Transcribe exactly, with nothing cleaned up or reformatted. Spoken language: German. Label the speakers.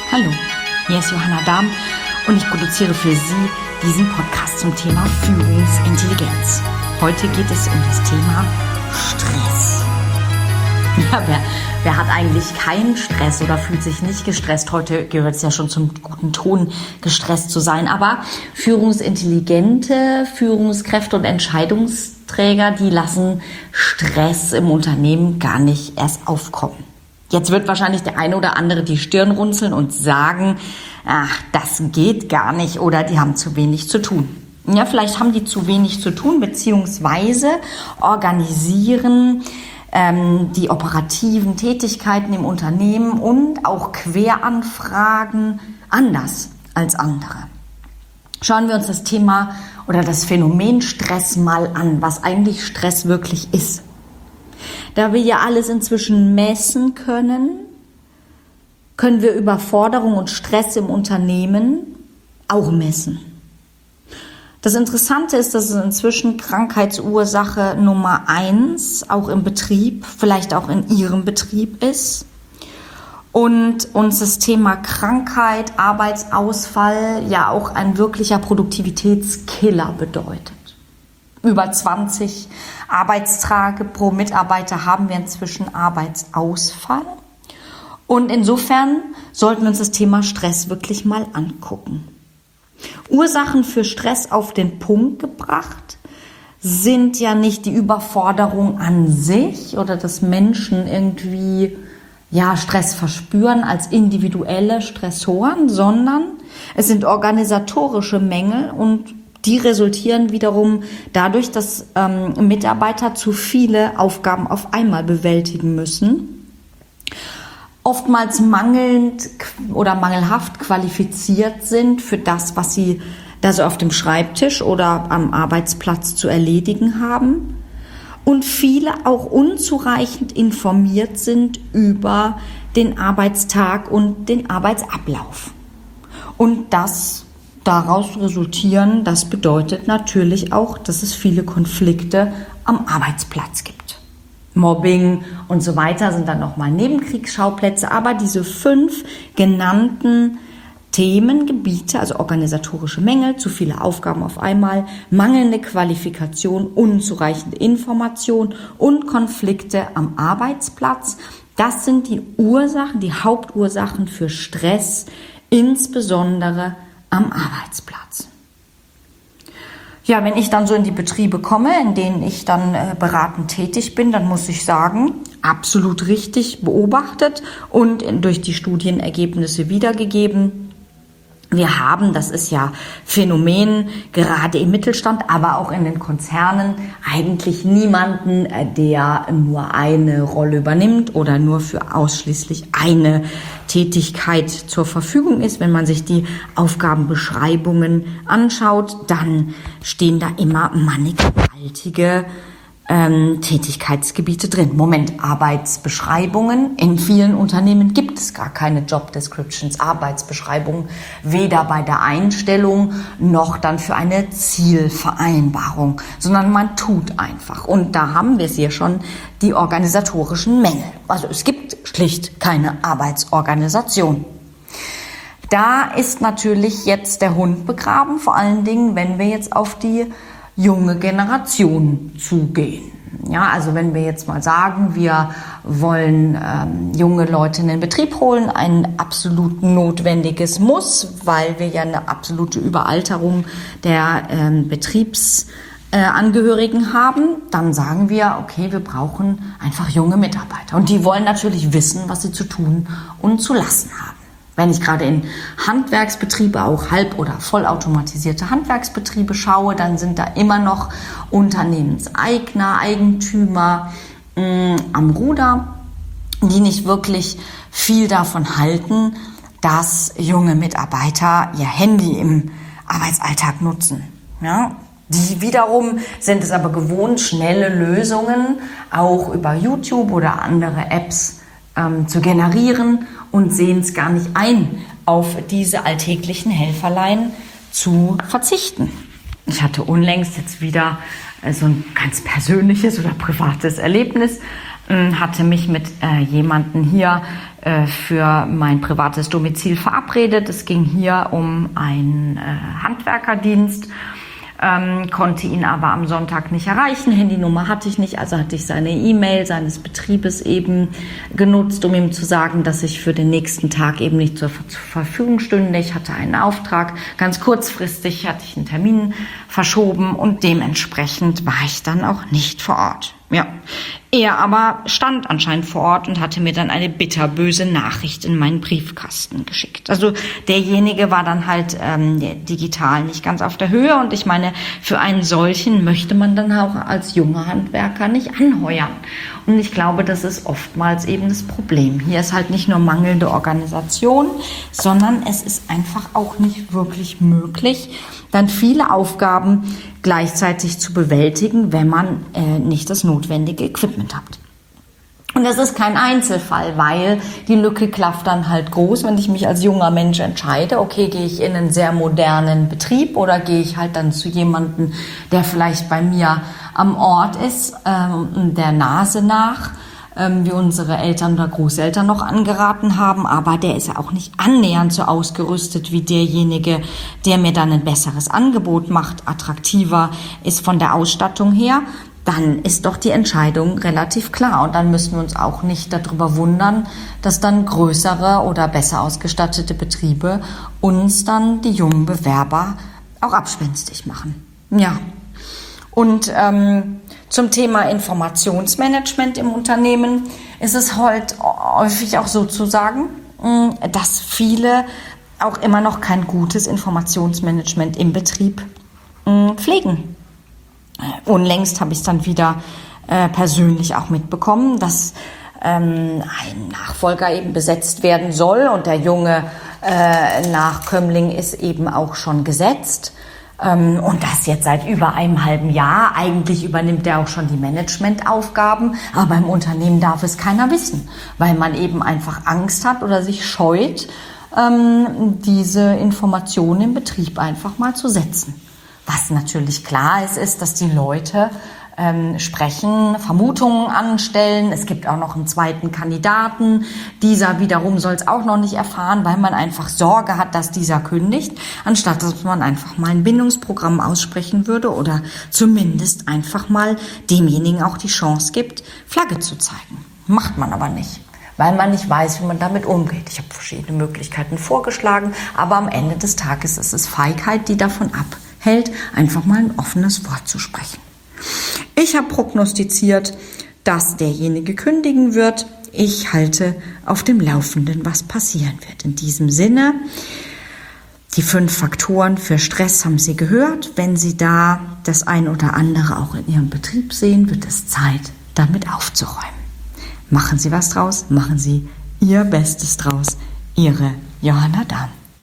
Speaker 1: Hallo, hier ist Johanna Dahm und ich produziere für Sie diesen Podcast zum Thema Führungsintelligenz. Heute geht es um das Thema Stress. Ja, wer, wer hat eigentlich keinen Stress oder fühlt sich nicht gestresst? Heute gehört es ja schon zum guten Ton, gestresst zu sein. Aber führungsintelligente Führungskräfte und Entscheidungsträger, die lassen Stress im Unternehmen gar nicht erst aufkommen. Jetzt wird wahrscheinlich der eine oder andere die Stirn runzeln und sagen, ach, das geht gar nicht oder die haben zu wenig zu tun. Ja, vielleicht haben die zu wenig zu tun, beziehungsweise organisieren ähm, die operativen Tätigkeiten im Unternehmen und auch Queranfragen anders als andere. Schauen wir uns das Thema oder das Phänomen Stress mal an, was eigentlich Stress wirklich ist. Da wir ja alles inzwischen messen können, können wir Überforderung und Stress im Unternehmen auch messen. Das Interessante ist, dass es inzwischen Krankheitsursache Nummer eins auch im Betrieb, vielleicht auch in Ihrem Betrieb ist. Und uns das Thema Krankheit, Arbeitsausfall ja auch ein wirklicher Produktivitätskiller bedeutet. Über zwanzig Arbeitstage pro Mitarbeiter haben wir inzwischen Arbeitsausfall. Und insofern sollten wir uns das Thema Stress wirklich mal angucken. Ursachen für Stress auf den Punkt gebracht sind ja nicht die Überforderung an sich oder dass Menschen irgendwie ja, Stress verspüren als individuelle Stressoren, sondern es sind organisatorische Mängel und die resultieren wiederum dadurch, dass ähm, Mitarbeiter zu viele Aufgaben auf einmal bewältigen müssen, oftmals mangelnd oder mangelhaft qualifiziert sind für das, was sie da so auf dem Schreibtisch oder am Arbeitsplatz zu erledigen haben und viele auch unzureichend informiert sind über den Arbeitstag und den Arbeitsablauf. Und das daraus resultieren, das bedeutet natürlich auch, dass es viele Konflikte am Arbeitsplatz gibt. Mobbing und so weiter sind dann nochmal Nebenkriegsschauplätze, aber diese fünf genannten Themengebiete, also organisatorische Mängel, zu viele Aufgaben auf einmal, mangelnde Qualifikation, unzureichende Information und Konflikte am Arbeitsplatz, das sind die Ursachen, die Hauptursachen für Stress, insbesondere am Arbeitsplatz. Ja, wenn ich dann so in die Betriebe komme, in denen ich dann äh, beratend tätig bin, dann muss ich sagen, absolut richtig beobachtet und in, durch die Studienergebnisse wiedergegeben. Wir haben, das ist ja Phänomen, gerade im Mittelstand, aber auch in den Konzernen, eigentlich niemanden, der nur eine Rolle übernimmt oder nur für ausschließlich eine Tätigkeit zur Verfügung ist. Wenn man sich die Aufgabenbeschreibungen anschaut, dann stehen da immer mannigfaltige Ähm, Tätigkeitsgebiete drin. Moment, Arbeitsbeschreibungen. In vielen Unternehmen gibt es gar keine Job Descriptions, Arbeitsbeschreibungen, weder bei der Einstellung noch dann für eine Zielvereinbarung, sondern man tut einfach. Und da haben wir es hier schon, die organisatorischen Mängel. Also es gibt schlicht keine Arbeitsorganisation. Da ist natürlich jetzt der Hund begraben, vor allen Dingen, wenn wir jetzt auf die junge Generation zugehen. Ja, also wenn wir jetzt mal sagen, wir wollen ähm, junge Leute in den Betrieb holen, ein absolut notwendiges Muss, weil wir ja eine absolute Überalterung der ähm, Betriebsangehörigen äh, haben, dann sagen wir, okay, wir brauchen einfach junge Mitarbeiter. Und die wollen natürlich wissen, was sie zu tun und zu lassen haben. Wenn ich gerade in Handwerksbetriebe, auch halb- oder vollautomatisierte Handwerksbetriebe schaue, dann sind da immer noch Unternehmenseigner, Eigentümer mh, am Ruder, die nicht wirklich viel davon halten, dass junge Mitarbeiter ihr Handy im Arbeitsalltag nutzen. Ja? Die wiederum sind es aber gewohnt, schnelle Lösungen auch über YouTube oder andere Apps ähm, zu generieren und sehen es gar nicht ein, auf diese alltäglichen Helferlein zu verzichten. Ich hatte unlängst jetzt wieder so ein ganz persönliches oder privates Erlebnis, hatte mich mit äh, jemandem hier äh, für mein privates Domizil verabredet. Es ging hier um einen äh, Handwerkerdienst. Ähm, konnte ihn aber am Sonntag nicht erreichen. Handynummer hatte ich nicht, also hatte ich seine E-Mail seines Betriebes eben genutzt, um ihm zu sagen, dass ich für den nächsten Tag eben nicht zur, zur Verfügung stünde. Ich hatte einen Auftrag, ganz kurzfristig hatte ich einen Termin verschoben und dementsprechend war ich dann auch nicht vor Ort. Ja, er aber stand anscheinend vor Ort und hatte mir dann eine bitterböse Nachricht in meinen Briefkasten geschickt. Also derjenige war dann halt ähm, digital nicht ganz auf der Höhe und ich meine, für einen solchen möchte man dann auch als junger Handwerker nicht anheuern. Und ich glaube, das ist oftmals eben das Problem. Hier ist halt nicht nur mangelnde Organisation, sondern es ist einfach auch nicht wirklich möglich, dann viele Aufgaben gleichzeitig zu bewältigen, wenn man äh, nicht das notwendige Equipment hat. Und das ist kein Einzelfall, weil die Lücke klafft dann halt groß, wenn ich mich als junger Mensch entscheide, okay, gehe ich in einen sehr modernen Betrieb oder gehe ich halt dann zu jemandem, der vielleicht bei mir am Ort ist, ähm, der Nase nach, ähm, wie unsere Eltern oder Großeltern noch angeraten haben, aber der ist ja auch nicht annähernd so ausgerüstet wie derjenige, der mir dann ein besseres Angebot macht, attraktiver ist von der Ausstattung her. Dann ist doch die Entscheidung relativ klar und dann müssen wir uns auch nicht darüber wundern, dass dann größere oder besser ausgestattete Betriebe uns dann die jungen Bewerber auch abspenstig machen. Ja, und ähm, zum Thema Informationsmanagement im Unternehmen ist es halt häufig auch so zu sagen, dass viele auch immer noch kein gutes Informationsmanagement im Betrieb pflegen. Unlängst habe ich es dann wieder äh, persönlich auch mitbekommen, dass ähm, ein Nachfolger eben besetzt werden soll und der junge äh, Nachkömmling ist eben auch schon gesetzt. Ähm, und das jetzt seit über einem halben Jahr. Eigentlich übernimmt er auch schon die Managementaufgaben, aber im Unternehmen darf es keiner wissen, weil man eben einfach Angst hat oder sich scheut, ähm, diese Informationen im Betrieb einfach mal zu setzen. Was natürlich klar ist, ist, dass die Leute ähm, sprechen, Vermutungen anstellen. Es gibt auch noch einen zweiten Kandidaten. Dieser wiederum soll es auch noch nicht erfahren, weil man einfach Sorge hat, dass dieser kündigt, anstatt dass man einfach mal ein Bindungsprogramm aussprechen würde oder zumindest einfach mal demjenigen auch die Chance gibt, Flagge zu zeigen. Macht man aber nicht, weil man nicht weiß, wie man damit umgeht. Ich habe verschiedene Möglichkeiten vorgeschlagen, aber am Ende des Tages ist es Feigheit, die davon abhält, einfach mal ein offenes Wort zu sprechen. Ich habe prognostiziert, dass derjenige kündigen wird. Ich halte auf dem Laufenden, was passieren wird. In diesem Sinne, die fünf Faktoren für Stress haben Sie gehört. Wenn Sie da das ein oder andere auch in Ihrem Betrieb sehen, wird es Zeit, damit aufzuräumen. Machen Sie was draus, machen Sie Ihr Bestes draus. Ihre Johanna Dahm.